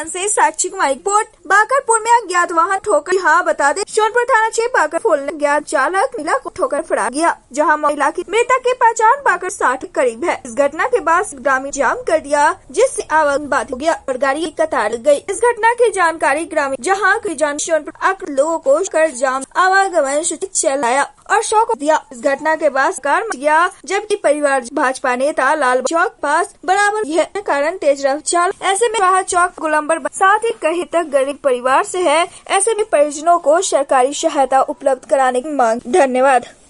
से साक्षी कुमारी रिपोर्ट। बाकरपुर में अज्ञात वाहन ठोकर। हाँ बता दें, सोनपुर थाना क्षेत्र बाकरपुर में अज्ञात चालक महिला को ठोकर फरार गया, जहां महिला की मृतक की पहचान बाकर 60 के करीब है। इस घटना के बाद ग्रामीण जाम कर दिया, जिससे आवागमन बाधित हो गया और गाड़ी की कतार लग गयी। इस घटना की जानकारी ग्रामीण जहाँ की सोनपुर लोगों को कर जाम आवागमन चलाया और शौक दिया। इस घटना के बाद कार मच गया, जबकि परिवार भाजपा नेता लाल चौक पास बराबर यह कारण तेज रफ्तार। ऐसे में वह चौक गोलंबर साथ ही कहीं तक गरीब परिवार से है। ऐसे में परिजनों को सरकारी सहायता उपलब्ध कराने की मांग। धन्यवाद।